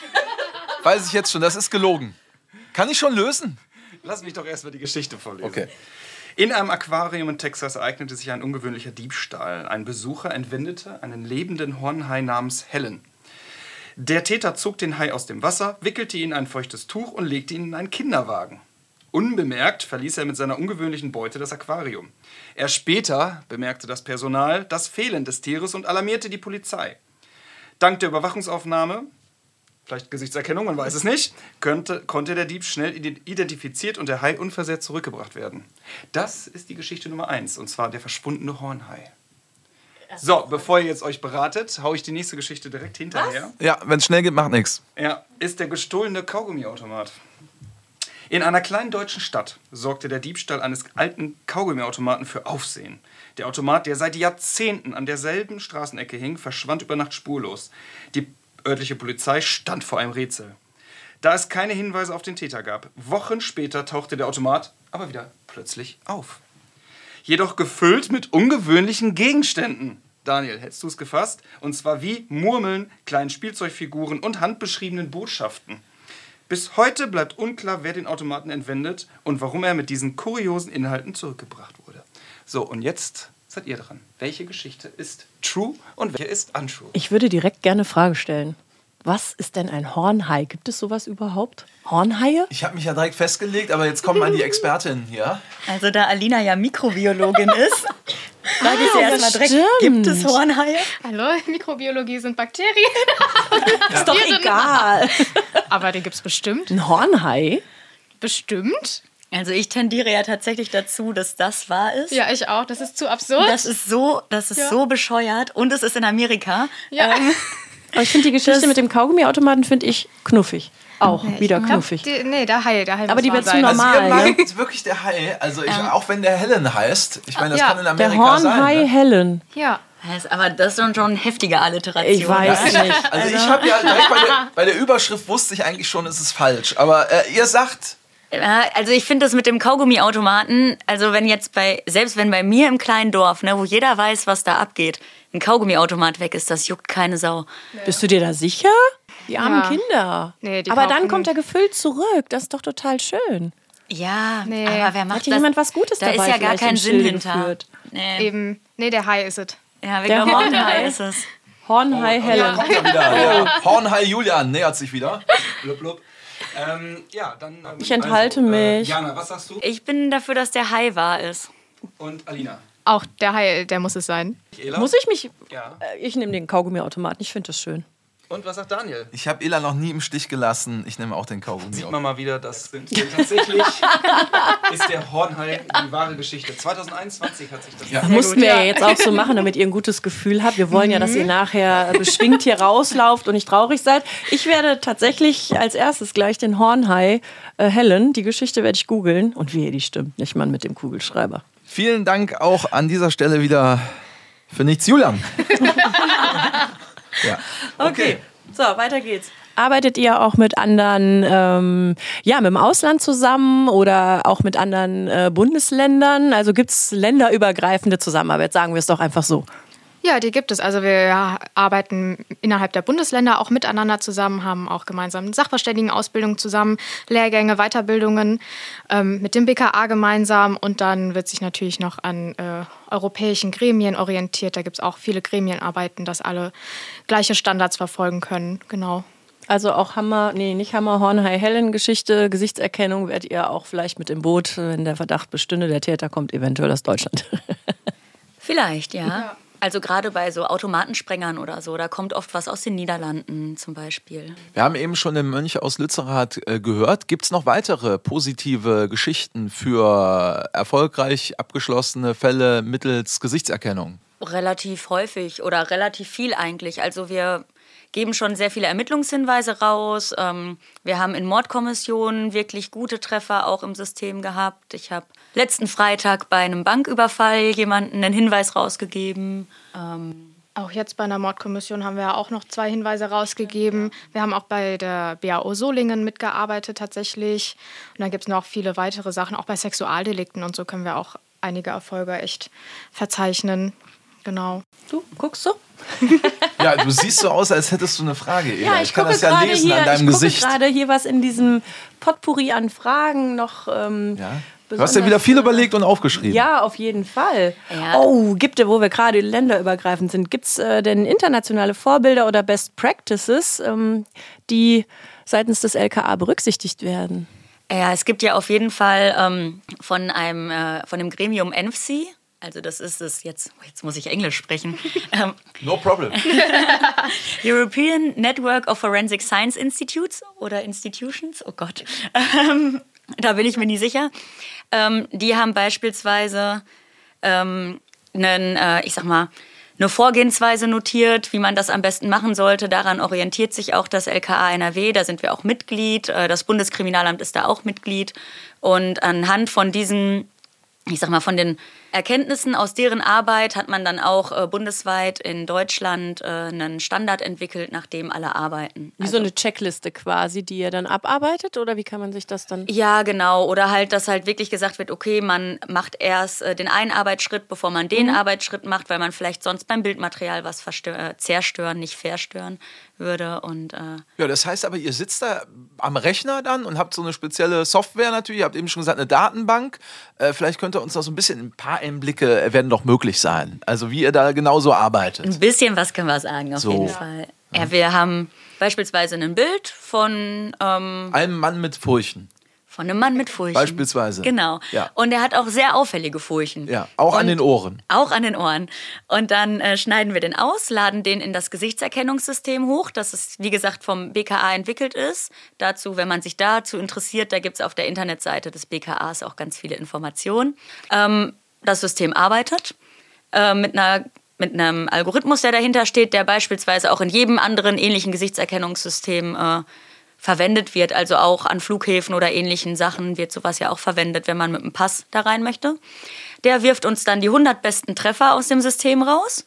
A: Weiß ich jetzt schon, das ist gelogen. Kann ich schon lösen?
E: Lass mich doch erstmal die Geschichte vorlesen.
A: Okay.
E: In einem Aquarium in Texas ereignete sich ein ungewöhnlicher Diebstahl. Ein Besucher entwendete einen lebenden Hornhai namens Helen. Der Täter zog den Hai aus dem Wasser, wickelte ihn in ein feuchtes Tuch und legte ihn in einen Kinderwagen. Unbemerkt verließ er mit seiner ungewöhnlichen Beute das Aquarium. Erst später bemerkte das Personal das Fehlen des Tieres und alarmierte die Polizei. Dank der Überwachungsaufnahme, vielleicht Gesichtserkennung, man weiß es nicht, könnte, konnte der Dieb schnell identifiziert und der Hai unversehrt zurückgebracht werden. Das ist die Geschichte Nummer eins, und zwar der verschwundene Hornhai. So, bevor ihr jetzt euch beratet, haue ich die nächste Geschichte direkt hinterher.
A: Was? Ja, wenn es schnell geht, macht nichts.
E: Ja, ist der gestohlene Kaugummiautomat. In einer kleinen deutschen Stadt sorgte der Diebstahl eines alten Kaugummiautomaten für Aufsehen. Der Automat, der seit Jahrzehnten an derselben Straßenecke hing, verschwand über Nacht spurlos. Die örtliche Polizei stand vor einem Rätsel. Da es keine Hinweise auf den Täter gab, Wochen später tauchte der Automat aber wieder plötzlich auf. Jedoch gefüllt mit ungewöhnlichen Gegenständen. Daniel, hättest du es gefasst? Und zwar wie Murmeln, kleinen Spielzeugfiguren und handbeschriebenen Botschaften. Bis heute bleibt unklar, wer den Automaten entwendet und warum er mit diesen kuriosen Inhalten zurückgebracht wurde. So, und jetzt seid ihr dran. Welche Geschichte ist true und welche ist untrue?
B: Ich würde direkt gerne eine Frage stellen. Was ist denn ein Hornhai? Gibt es sowas überhaupt? Hornhaie?
A: Ich habe mich ja direkt festgelegt, aber jetzt kommt mal die Expertin hier.
C: Also da Alina ja Mikrobiologin ist, frage ich sie
B: Ah,
C: erstmal direkt,
B: stimmt.
C: gibt es Hornhaie?
D: Hallo, Mikrobiologie sind Bakterien.
B: Ist doch egal.
D: Aber den gibt's bestimmt.
B: Ein Hornhai?
D: Bestimmt?
C: Also ich tendiere ja tatsächlich dazu, dass das wahr ist.
D: Ja, ich auch. Das ist zu absurd.
C: Das ist so, das ist
D: Ja.
C: so bescheuert und es ist in Amerika.
D: Ja.
C: Ähm,
B: Aber ich finde die Geschichte
C: Das-
B: mit dem Kaugummiautomaten finde ich knuffig. Auch
D: Nee,
B: wieder
D: ich glaub,
B: knuffig.
D: Die, nee, der Hai. Der Hai
B: Aber
D: muss
B: die
D: wahr
B: wird zu
D: sein.
B: normal.
A: Also ihr
B: ne?
A: meint wirklich der Hai, also ich, auch wenn der Helen heißt, ich meine, das
D: Ja,
A: kann in
B: Der
A: Amerika
B: Hornhai
A: sein. Ne?
B: Helen.
D: Ja.
C: Aber das ist schon eine heftige Alliteration.
B: Ich weiß
A: Ja,
B: nicht.
A: Also ich habe ja direkt bei der, bei der Überschrift wusste ich eigentlich schon, es ist falsch. Aber äh, ihr sagt...
C: Ja, also ich finde das mit dem Kaugummiautomaten, also wenn jetzt bei, selbst wenn bei mir im kleinen Dorf, ne, wo jeder weiß, was da abgeht, ein Kaugummiautomat weg ist, das juckt keine Sau.
B: Bist du dir da sicher? Die armen
D: Ja.
B: Kinder.
D: Nee, die
B: Aber dann
D: kaufen-
B: kommt er gefüllt zurück. Das ist doch total schön.
C: Ja,
D: Nee.
C: aber wer macht
B: Hat hier
C: das?
B: jemand was Gutes
C: da
B: dabei
C: ist ja gar
B: vielleicht
C: kein
B: im
C: Sinn
B: Schilde
C: hinter.
B: geführt?
C: Nee.
D: Eben, nee, der Hai ist es.
C: Ja, wir
B: Der
C: glauben auch, der
B: Hornhai.
C: ist es.
B: Hornhai
A: Ja,
B: Helen.
A: kommt ja wieder. Der Hornhai Julian nähert sich wieder. Blub, blub.
E: Ähm, ja, dann, ähm,
B: Ich enthalte
E: also,
B: mich.
E: Äh, Jana, was sagst du?
C: Ich bin dafür, dass der Hai wahr ist.
E: Und Alina?
D: Auch der Hai, der muss es sein.
E: Ela?
B: Muss ich mich...
E: Ja.
B: Äh, Ich nehme den Kaugummiautomaten. Ich finde das schön.
E: Und was sagt Daniel?
A: Ich habe Ela noch nie im Stich gelassen. Ich nehme auch den Kaugummi.
E: Sieht man mal wieder, dass denn tatsächlich ist der Hornhai die wahre Geschichte. zwanzig einundzwanzig hat sich das...
A: Ja.
B: Das mussten wir ja jetzt auch so machen, damit ihr ein gutes Gefühl habt. Wir wollen ja, dass ihr nachher beschwingt hier rauslauft und nicht traurig seid. Ich werde tatsächlich als erstes gleich den Hornhai äh, Helen. Die Geschichte werde ich googeln. Und wie die stimmt, nicht Mann mit dem Kugelschreiber.
A: Vielen Dank auch an dieser Stelle wieder für nichts, Julian. Ja.
B: Okay, so, weiter geht's. Arbeitet ihr auch mit anderen, ähm, ja, mit dem Ausland zusammen oder auch mit anderen äh, Bundesländern? Also gibt es länderübergreifende Zusammenarbeit, sagen wir es doch einfach so.
D: Ja, die gibt es. Also wir arbeiten innerhalb der Bundesländer auch miteinander zusammen, haben auch gemeinsam Sachverständigenausbildung zusammen, Lehrgänge, Weiterbildungen ähm, mit dem B K A gemeinsam. Und dann wird sich natürlich noch an äh, europäischen Gremien orientiert. Da gibt es auch viele Gremienarbeiten, dass alle gleiche Standards verfolgen können. Genau.
B: Also auch Hammer, nee, nicht Hammer, Hornhai Helen Geschichte, Gesichtserkennung werdet ihr auch vielleicht mit im Boot, wenn der Verdacht bestünde, der Täter kommt eventuell aus Deutschland.
C: Vielleicht, ja. ja. Also gerade bei so Automatensprengern oder so, da kommt oft was aus den Niederlanden zum Beispiel.
A: Wir haben eben schon den Mönch aus Lützerath äh, gehört. Gibt es noch weitere positive Geschichten für erfolgreich abgeschlossene Fälle mittels Gesichtserkennung?
C: Relativ häufig oder relativ viel eigentlich. Also wir geben schon sehr viele Ermittlungshinweise raus. Ähm, wir haben in Mordkommissionen wirklich gute Treffer auch im System gehabt. Ich habe letzten Freitag bei einem Banküberfall jemanden einen Hinweis rausgegeben. Ähm
D: Auch jetzt bei einer Mordkommission haben wir auch noch zwei Hinweise rausgegeben. Wir haben auch bei der B A O Solingen mitgearbeitet tatsächlich. Und dann gibt es noch viele weitere Sachen. Auch bei Sexualdelikten und so können wir auch einige Erfolge echt verzeichnen. Genau.
B: Du guckst so?
A: Ja, du siehst so aus, als hättest du eine Frage, Ela.
B: Ja, ich,
A: ich kann
B: gucke
A: das ja
B: gerade
A: lesen
B: hier,
A: an deinem
B: ich
A: Gesicht.
B: gucke gerade hier, was in diesem Potpourri an Fragen noch ähm,
A: Ja. Du hast ja wieder viel überlegt und aufgeschrieben.
B: Ja, auf jeden Fall.
C: Ja.
B: Oh, gibt es, wo wir gerade länderübergreifend sind, gibt es äh, denn internationale Vorbilder oder Best Practices, ähm, die seitens des L K A berücksichtigt werden?
C: Ja, es gibt ja auf jeden Fall ähm, von einem äh, von dem Gremium N F C, also das ist es jetzt, jetzt muss ich Englisch sprechen, ähm,
A: No problem.
C: European Network of Forensic Science Institutes oder Institutions, oh Gott, ähm, da bin ich mir nie sicher. Ähm, die haben beispielsweise ähm, einen, äh, ich sag mal, eine Vorgehensweise notiert, wie man das am besten machen sollte. Daran orientiert sich auch das L K A N R W, da sind wir auch Mitglied. Äh, das Bundeskriminalamt ist da auch Mitglied. Und anhand von diesen, ich sag mal, von den Erkenntnissen aus deren Arbeit hat man dann auch äh, bundesweit in Deutschland äh, einen Standard entwickelt, nach dem alle arbeiten.
B: Wie so eine Checkliste quasi, die ihr dann abarbeitet? Oder wie kann man sich das dann...
C: Ja, genau. Oder halt, dass halt wirklich gesagt wird, okay, man macht erst äh, den einen Arbeitsschritt, bevor man den mhm. Arbeitsschritt macht, weil man vielleicht sonst beim Bildmaterial was verstör- äh, zerstören, nicht verstören würde. Und, äh
A: Ja, das heißt aber, ihr sitzt da am Rechner dann und habt so eine spezielle Software natürlich. Ihr habt eben schon gesagt, eine Datenbank. Äh, vielleicht könnt ihr uns noch so ein bisschen, ein paar Einblicke werden doch möglich sein. Also wie ihr da genauso arbeitet.
C: Ein bisschen was können wir sagen, auf
A: So.
C: jeden Fall. Ja, wir haben beispielsweise ein Bild von... Ähm,
A: Einem Mann mit Furchen.
C: Von einem Mann mit Furchen.
A: Beispielsweise.
C: Genau.
A: Ja.
C: Und er hat auch sehr auffällige Furchen.
A: Ja, auch
C: und
A: an den Ohren.
C: Auch an den Ohren. Und dann äh, schneiden wir den aus, laden den in das Gesichtserkennungssystem hoch, das es, wie gesagt, vom B K A entwickelt ist. Dazu, wenn man sich dazu interessiert, da gibt es auf der Internetseite des B K As auch ganz viele Informationen. Ähm, das System arbeitet äh, mit einer mit einem Algorithmus, der dahinter steht, der beispielsweise auch in jedem anderen ähnlichen Gesichtserkennungssystem äh, verwendet wird, also auch an Flughäfen oder ähnlichen Sachen wird sowas ja auch verwendet, wenn man mit einem Pass da rein möchte. Der wirft uns dann die hundert besten Treffer aus dem System raus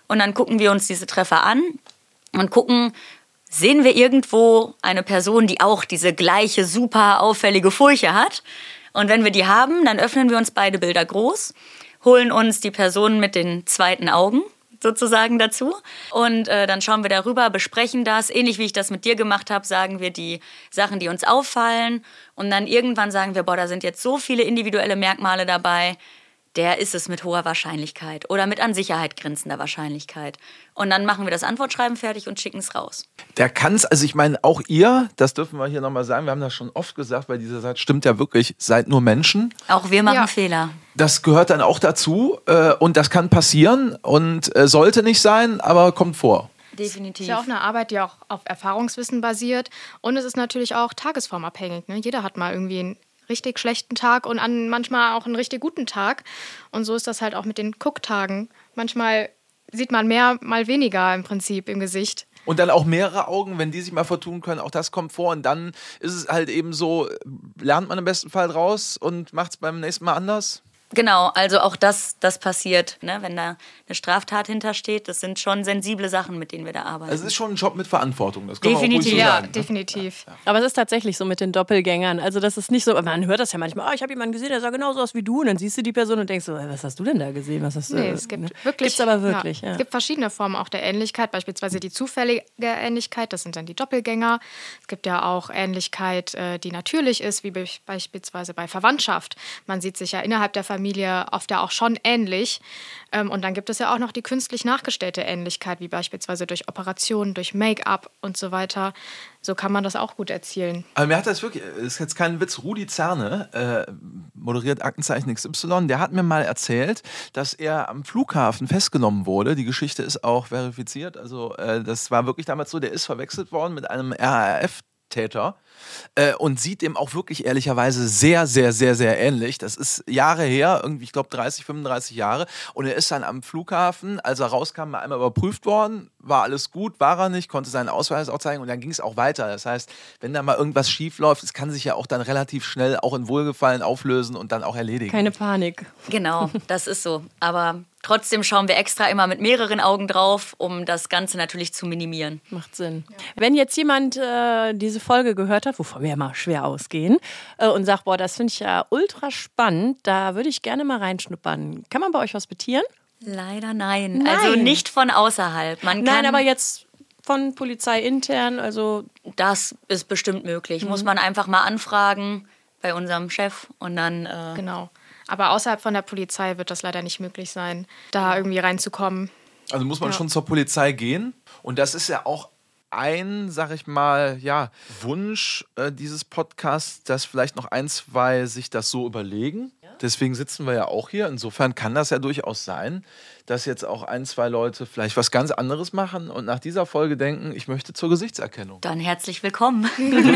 C: Und dann gucken wir uns diese Treffer an und gucken, sehen wir irgendwo eine Person, die auch diese gleiche super auffällige Furche hat. Und wenn wir die haben, dann öffnen wir uns beide Bilder groß, holen uns die Person mit den zweiten Augen sozusagen dazu. Und äh, dann schauen wir darüber, besprechen das. Ähnlich wie ich das mit dir gemacht habe, sagen wir die Sachen, die uns auffallen. Und dann irgendwann sagen wir, boah, da sind jetzt so viele individuelle Merkmale dabei. Der ist es mit hoher Wahrscheinlichkeit oder mit an Sicherheit grenzender Wahrscheinlichkeit. Und dann machen wir das Antwortschreiben fertig und schicken es raus.
A: Der kann es, also ich meine, auch ihr, das dürfen wir hier nochmal sagen, wir haben das schon oft gesagt, bei dieser Seite stimmt ja wirklich, seid nur Menschen.
C: Auch wir machen
D: Ja.
C: Fehler.
A: Das gehört dann auch dazu äh, und das kann passieren und äh, sollte nicht sein, aber kommt vor.
C: Definitiv.
D: Ist ja auch eine Arbeit, die auch auf Erfahrungswissen basiert. Und es ist natürlich auch tagesformabhängig. Ne? Jeder hat mal irgendwie einen richtig schlechten Tag und an manchmal auch einen richtig guten Tag. Und so ist das halt auch mit den Gucktagen. Manchmal sieht man mehr, mal weniger im Prinzip im Gesicht.
A: Und dann auch mehrere Augen, wenn die sich mal vertun können, auch das kommt vor. Und dann ist es halt eben so, lernt man im besten Fall draus und macht es beim nächsten Mal anders.
C: Genau, also auch das, das passiert, ne? Wenn da eine Straftat hintersteht. Das sind schon sensible Sachen, mit denen wir da arbeiten.
A: Also es ist schon ein Job mit Verantwortung. Das kann
C: Definitiv.
A: man auch ruhig so
D: Ja,
A: sagen, ne?
D: definitiv.
B: Aber es ist tatsächlich so mit den Doppelgängern. Also das ist nicht so, man hört das ja manchmal, oh, ich habe jemanden gesehen, der sah genauso aus wie du. Und dann siehst du die Person und denkst so, was hast du denn da gesehen? Was hast du?
D: Nee, es gibt
B: ne?
D: wirklich.
B: Gibt's aber wirklich,
D: ja.
B: ja.
D: Es gibt verschiedene Formen auch der Ähnlichkeit, beispielsweise die zufällige Ähnlichkeit, das sind dann die Doppelgänger. Es gibt ja auch Ähnlichkeit, äh, die natürlich ist, wie be- beispielsweise bei Verwandtschaft. Man sieht sich ja innerhalb der Familie oft ja auch schon ähnlich. Ähm, und dann gibt es ja auch noch die künstlich nachgestellte Ähnlichkeit, wie beispielsweise durch Operationen, durch Make-up und so weiter. So kann man das auch gut erzielen.
A: Aber mir hat das wirklich, ist jetzt kein Witz, Rudi Zerne, äh, moderiert Aktenzeichen X Y, der hat mir mal erzählt, dass er am Flughafen festgenommen wurde. Die Geschichte ist auch verifiziert. Also äh, das war wirklich damals so, der ist verwechselt worden mit einem R A F-Täter. Äh, und sieht dem auch wirklich ehrlicherweise sehr, sehr, sehr, sehr ähnlich. Das ist Jahre her, irgendwie, ich glaube dreißig, fünfunddreißig Jahre. Und er ist dann am Flughafen, als er rauskam, mal einmal überprüft worden. War alles gut, war er nicht, konnte seinen Ausweis auch zeigen und dann ging es auch weiter. Das heißt, wenn da mal irgendwas schief läuft, es kann sich ja auch dann relativ schnell auch in Wohlgefallen auflösen und dann auch erledigen.
B: Keine Panik.
C: Genau, das ist so. Aber trotzdem schauen wir extra immer mit mehreren Augen drauf, um das Ganze natürlich zu minimieren.
B: Macht Sinn. Wenn jetzt jemand äh, diese Folge gehört hat, wovon wir ja mal schwer ausgehen, äh, und sagt, boah, das finde ich ja ultra spannend, da würde ich gerne mal reinschnuppern. Kann man bei euch hospitieren?
C: Leider nein.
B: Nein.
C: Also nicht von außerhalb. Man kann,
B: Nein, aber jetzt von Polizei intern, also
C: das ist bestimmt möglich. Muss man einfach mal anfragen bei unserem Chef und dann... Äh,
D: Genau. Aber außerhalb von der Polizei wird das leider nicht möglich sein, da irgendwie reinzukommen.
A: Also muss man
D: Ja.
A: schon zur Polizei gehen. Und das ist ja auch ein, sag ich mal, ja, Wunsch äh, dieses Podcasts, dass vielleicht noch ein, zwei sich das so überlegen. Deswegen sitzen wir ja auch hier. Insofern kann das ja durchaus sein, dass jetzt auch ein, zwei Leute vielleicht was ganz anderes machen und nach dieser Folge denken, ich möchte zur Gesichtserkennung.
C: Dann herzlich willkommen.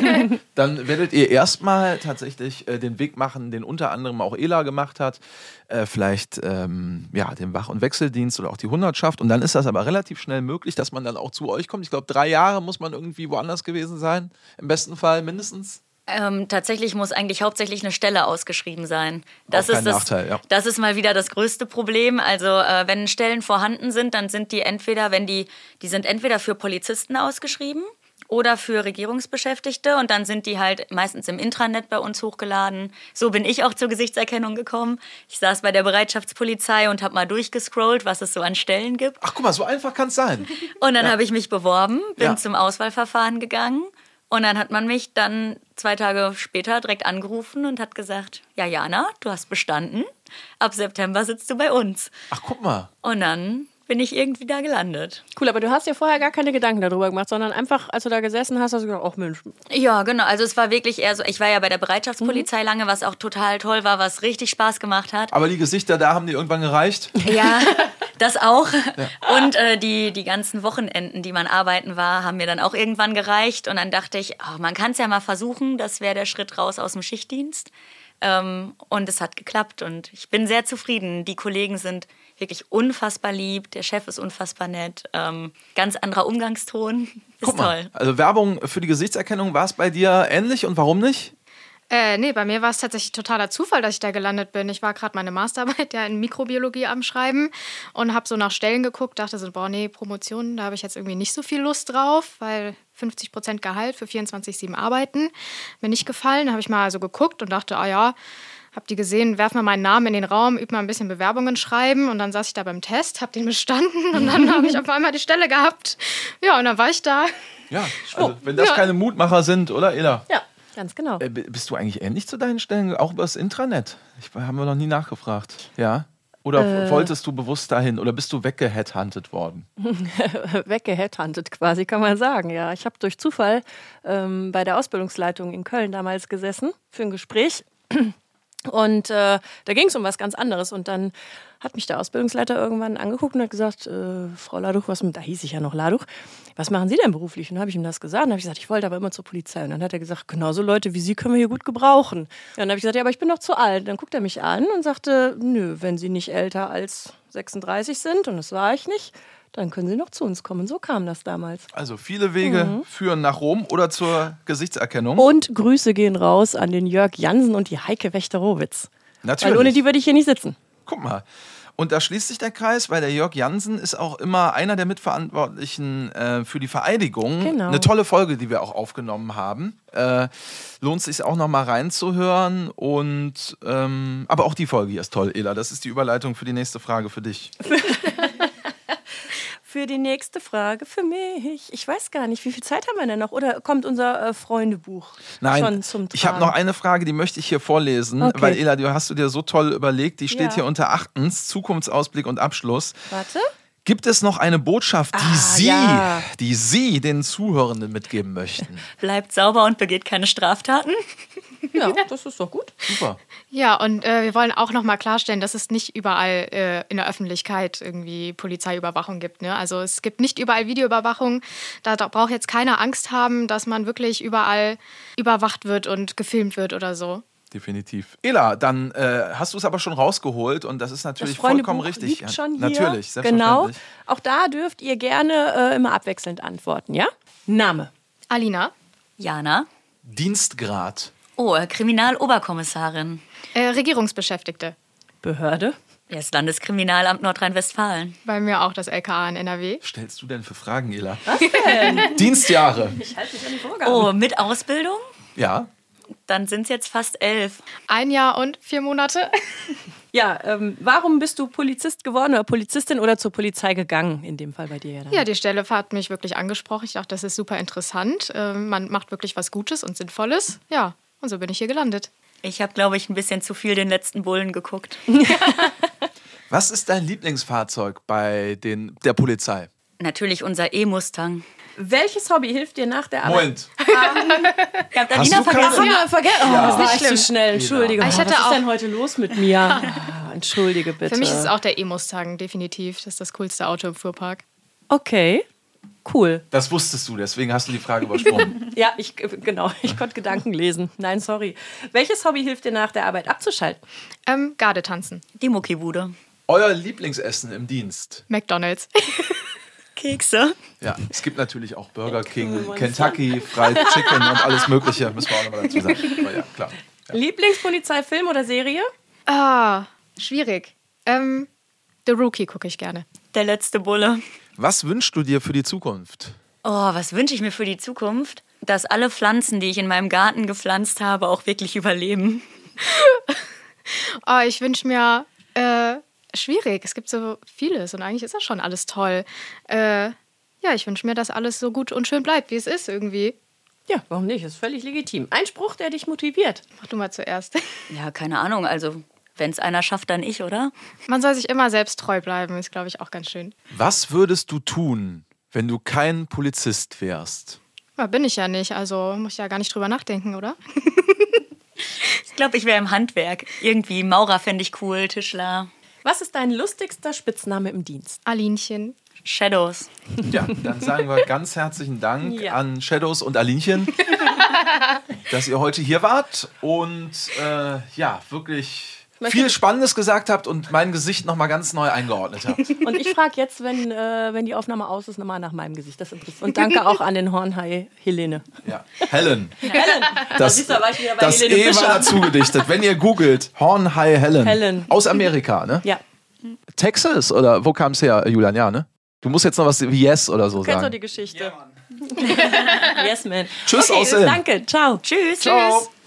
A: Dann werdet ihr erstmal tatsächlich äh, den Weg machen, den unter anderem auch Ela gemacht hat. Äh, vielleicht ähm, ja, den Wach- und Wechseldienst oder auch die Hundertschaft. Und dann ist das aber relativ schnell möglich, dass man dann auch zu euch kommt. Ich glaube, drei Jahre muss man irgendwie woanders gewesen sein. Im besten Fall mindestens.
C: Ähm, tatsächlich muss eigentlich hauptsächlich eine Stelle ausgeschrieben sein. Das
A: Auch kein
C: ist das,
A: Nachteil, ja.
C: Das ist mal wieder das größte Problem. Also äh, wenn Stellen vorhanden sind, dann sind die entweder, wenn die, die sind entweder für Polizisten ausgeschrieben oder für Regierungsbeschäftigte und dann sind die halt meistens im Intranet bei uns hochgeladen. So bin ich auch zur Gesichtserkennung gekommen. Ich saß bei der Bereitschaftspolizei und habe mal durchgescrollt, was es so an Stellen gibt.
A: Ach guck mal, so einfach kann es sein.
C: Und dann
A: Ja.
C: habe ich mich beworben, bin
A: Ja.
C: zum Auswahlverfahren gegangen und dann hat man mich dann zwei Tage später direkt angerufen und hat gesagt, ja Jana, du hast bestanden, ab September sitzt du bei uns.
A: Ach guck mal.
C: Und dann bin ich irgendwie da gelandet.
B: cool, aber du hast dir vorher gar keine Gedanken darüber gemacht, sondern einfach, als du da gesessen hast, hast du gedacht, ach Mensch,
C: Ja, genau. Also es war wirklich eher so, ich war ja bei der Bereitschaftspolizei lange, was auch total toll war, was richtig Spaß gemacht hat.
A: Aber die Gesichter da haben die irgendwann gereicht.
C: Ja, das auch. Und äh, die, die ganzen Wochenenden, die man arbeiten war, haben mir dann auch irgendwann gereicht. Und dann dachte ich, oh, man kann es ja mal versuchen. Das wäre der Schritt raus aus dem Schichtdienst. Ähm, und es hat geklappt. Und ich bin sehr zufrieden. Die Kollegen sind wirklich unfassbar lieb. Der Chef ist unfassbar nett. Ähm, ganz anderer Umgangston. Ist
A: Guck mal.
C: toll.
A: Also Werbung für die Gesichtserkennung, war es bei dir ähnlich und warum nicht?
D: Äh, nee, bei mir war es tatsächlich totaler Zufall, dass ich da gelandet bin. Ich war gerade meine Masterarbeit ja in Mikrobiologie am Schreiben und habe so nach Stellen geguckt, dachte so, boah, nee, Promotion, da habe ich jetzt irgendwie nicht so viel Lust drauf, weil fünfzig Prozent Gehalt für vierundzwanzig sieben arbeiten mir nicht gefallen. Da habe ich mal so geguckt und dachte, ah ja, habe die gesehen, werf mal meinen Namen in den Raum, üb mal ein bisschen Bewerbungen schreiben und dann saß ich da beim Test, habe den bestanden und dann habe ich auf einmal die Stelle gehabt. Ja, und dann war ich da.
A: Ja, also wenn das ja. keine Mutmacher sind, oder Ela?
B: Ja. Ganz genau.
A: Äh, bist du eigentlich ähnlich zu deinen Stellen, auch über das Intranet? Ich, haben wir noch nie nachgefragt. Ja? Oder äh. wolltest du bewusst dahin oder bist du weggeheadhuntet worden?
B: Weggeheadhuntet quasi, kann man sagen, ja. Ich habe durch Zufall ähm, bei der Ausbildungsleitung in Köln damals gesessen für ein Gespräch. Und äh, da ging es um was ganz anderes. Und dann hat mich der Ausbildungsleiter irgendwann angeguckt und hat gesagt, äh, Frau Laduch, was, da hieß ich ja noch Laduch, was machen Sie denn beruflich? Und dann habe ich ihm das gesagt. Und dann habe ich gesagt, ich wollte aber immer zur Polizei. Und dann hat er gesagt, genauso Leute wie Sie können wir hier gut gebrauchen. Und dann habe ich gesagt, ja, aber ich bin noch zu alt. Dann guckt er mich an und sagte, nö, wenn Sie nicht älter als sechsunddreißig sind, und das war ich nicht, dann können Sie noch zu uns kommen. So kam das damals.
A: Also viele Wege mhm. führen nach Rom oder zur Gesichtserkennung.
B: Und Grüße gehen raus an den Jörg Jansen und die Heike Wächter-Rowitz.
A: Natürlich.
B: Weil ohne die würde ich hier nicht sitzen.
A: Guck mal. Und da schließt sich der Kreis, weil der Jörg Jansen ist auch immer einer der Mitverantwortlichen äh, für die Vereidigung.
B: Genau.
A: Eine tolle Folge, die wir auch aufgenommen haben. Äh, lohnt sich auch noch mal reinzuhören. Und ähm, aber auch die Folge hier ist toll, Ela. Das ist die Überleitung für die nächste Frage für dich.
B: Für die nächste Frage für mich. Ich weiß gar nicht, wie viel Zeit haben wir denn noch? Oder kommt unser äh, Freundebuch
A: Nein,
B: schon zum Tragen?
A: Ich habe noch eine Frage, die möchte ich hier vorlesen.
B: Okay.
A: Weil, Ela, die hast du dir so toll überlegt. Die steht
B: Ja.
A: hier unter achtens, Zukunftsausblick und Abschluss.
B: Warte.
A: Gibt es noch eine Botschaft, die
B: Ah,
A: Sie,
B: ja.
A: die Sie den Zuhörenden mitgeben möchten?
C: Bleibt sauber und begeht keine Straftaten.
B: Ja, das ist doch gut.
A: Super.
D: Ja, und äh, wir wollen auch nochmal klarstellen, dass es nicht überall äh, in der Öffentlichkeit irgendwie Polizeiüberwachung gibt. Ne? Also es gibt nicht überall Videoüberwachung. Da, da braucht jetzt keiner Angst haben, dass man wirklich überall überwacht wird und gefilmt wird oder so.
A: Definitiv. Ela, dann äh, hast du es aber schon rausgeholt und das ist natürlich
B: Das
A: vollkommen
B: Freundebuch
A: richtig.
B: liegt schon hier.
A: Natürlich,
B: Genau.
A: selbstverständlich.
B: Auch da dürft ihr gerne äh, immer abwechselnd antworten, ja? Name.
D: Alina,
C: Jana.
A: Dienstgrad.
C: Oh, äh, Kriminaloberkommissarin.
D: äh, Regierungsbeschäftigte.
B: Behörde.
C: Das Landeskriminalamt Nordrhein-Westfalen.
D: Bei mir auch das L K A in N R W.
A: Was stellst du denn für Fragen, Ela?
B: Was denn?
A: Dienstjahre.
B: Ich halte mich an die Vorgaben.
C: Oh, mit Ausbildung?
A: Ja.
C: Dann sind es jetzt fast elf.
D: Ein Jahr und vier Monate.
B: Ja, ähm, warum bist du Polizist geworden oder Polizistin oder zur Polizei gegangen? In dem Fall bei dir ja dann.
D: Ja, die Stelle hat mich wirklich angesprochen. Ich dachte, das ist super interessant. Ähm, man macht wirklich was Gutes und Sinnvolles. Ja, und so bin ich hier gelandet.
C: Ich habe, glaube ich, ein bisschen zu viel den letzten Bullen geguckt.
A: Was ist dein Lieblingsfahrzeug bei den, der Polizei?
C: Natürlich unser E-Mustang.
B: Welches Hobby hilft dir nach der Arbeit?
A: Moment.
C: Ich habe
A: Hast
C: Alina
A: du keine-
C: vergessen.
B: Ja, vergessen. Oh,
A: Ja.
B: das ist nicht
D: Nicht
B: schlimm.
D: schlimm.
B: Schnell, entschuldige.
D: Ich hatte
B: Was ist
D: auch-
B: denn heute los mit mir? Ah, entschuldige bitte.
D: Für mich ist es auch der E-Mustang, definitiv. Das ist das coolste Auto im Fuhrpark.
B: Okay, cool.
A: Das wusstest du, deswegen hast du die Frage übersprungen.
B: Ja, ich, genau, ich konnte Gedanken lesen. Nein, sorry. Welches Hobby hilft dir nach der Arbeit abzuschalten?
D: Ähm, Gardetanzen.
C: Die Muckibude.
A: Euer Lieblingsessen im Dienst?
D: McDonald's.
C: Kekse.
A: Ja, es gibt natürlich auch Burger King, Kentucky, Fried Chicken und alles Mögliche, müssen wir auch nochmal dazu sagen. Aber ja, klar. Ja.
B: Lieblingspolizeifilm oder Serie?
D: Ah, schwierig. Ähm, The Rookie gucke ich gerne.
C: Der letzte Bulle.
A: Was wünschst du dir für die Zukunft?
C: Oh, was wünsche ich mir für die Zukunft? Dass alle Pflanzen, die ich in meinem Garten gepflanzt habe, auch wirklich überleben.
D: Oh, ich wünsche mir, äh, schwierig. Es gibt so vieles und eigentlich ist das schon alles toll. Äh, ja, ich wünsche mir, dass alles so gut und schön bleibt, wie es ist irgendwie.
B: Ja, warum nicht? Das ist völlig legitim. Ein Spruch, der dich motiviert.
D: Mach du mal zuerst.
C: Ja, keine Ahnung. Also, wenn es einer schafft, dann ich, oder?
D: Man soll sich immer selbst treu bleiben, ist, glaube ich, auch ganz schön.
A: Was würdest du tun, wenn du kein Polizist wärst?
D: Ja, bin ich ja nicht, also muss ich ja gar nicht drüber nachdenken, oder?
C: Ich glaube, ich wäre im Handwerk. Irgendwie Maurer fände ich cool, Tischler.
B: Was ist dein lustigster Spitzname im Dienst?
D: Alinchen.
C: Shadows.
A: Ja, dann sagen wir ganz herzlichen Dank
B: Ja.
A: an Shadows und Alinchen, dass ihr heute hier wart und äh, ja, wirklich viel Spannendes gesagt habt und mein Gesicht nochmal ganz neu eingeordnet habt.
B: Und ich frage jetzt, wenn, äh, wenn die Aufnahme aus ist, nochmal nach meinem Gesicht. Das interessiert. Und danke auch an den Hornhai Helene.
A: Ja. Helen.
B: Helen.
A: Das,
B: Da war ich wieder bei
A: das
B: Helene
A: E war
B: Fischer.
A: dazu gedichtet. Wenn ihr googelt, Hornhai Helen.
B: Helen.
A: Aus Amerika, ne?
B: Ja.
A: Texas oder wo kam es her, Julian? Ja, ne? Du musst jetzt noch was wie Yes oder so
B: Du kennst doch
A: sagen.
B: die Geschichte.
E: Ja, Mann.
B: Yes, man.
A: Tschüss
B: Okay,
A: aus Ilm.
B: danke. Ciao.
C: Tschüss.
A: Ciao.
C: Tschüss.